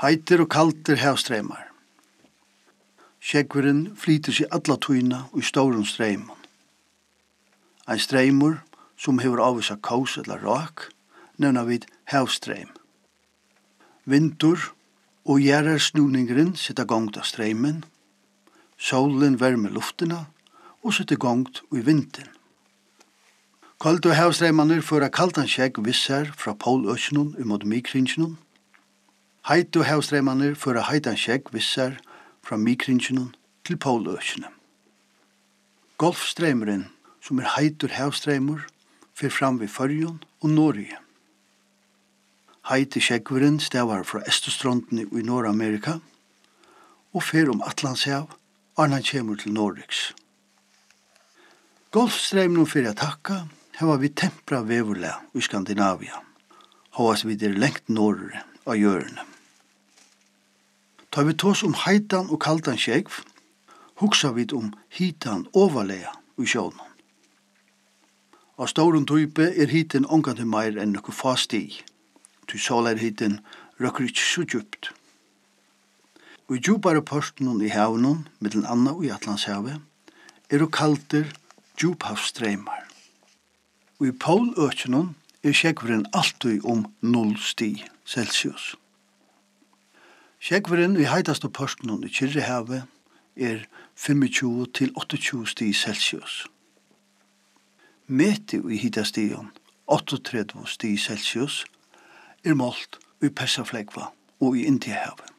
Heitir og kalter havstreimar. Skjeggveren flyter seg alla tøyna og stauren streimon. Ein streimur som hever avvisa kaus eller rak, nevna vid havstreim. Vindur og gjerrarsnuningren sitter gongt av streimen, solen vermer luftina og sitter gongt i vinden. Kaldu havstreimaner føra kaldan skjegg vissar fra poløsjonen imot mikrinjonen. Heitu havstreimaner føra heitan skjegg vissar fra mikrinjonen til poløsjonen. Golfstreimeren, som heitur havstreimur, fer fram við Føroyum og Norge. Heiti skjeggveren stavar fra Estostrondene i Nord-Amerika og fer Atlantshav og han kjemur til Norriks. Golfstreimeren fer at takka hava vi tempra vevurlega i Skandinavia, hovas vi lengt norre av hjørne. Ta vi tås heitan og kaldan skjegg, hugsa vi hitan overlega i sjånen. Av stauren type hiten ongandi meir enn nokku få stig, til solarhiten røkker ikkje så djupt. Og i djupare porten i havnen, mittlen anna og i Atlantshavet, kalter djuphavsstreimar. Og i poløkjonen skjeggveren alltid 0 stig Celsius. Skjeggveren i heitaste porten i Kyrrehavet 25 til 28 stig Celsius. Meti i hitastion 38 stig Celsius målt i Persaflegva og i Indiahavet.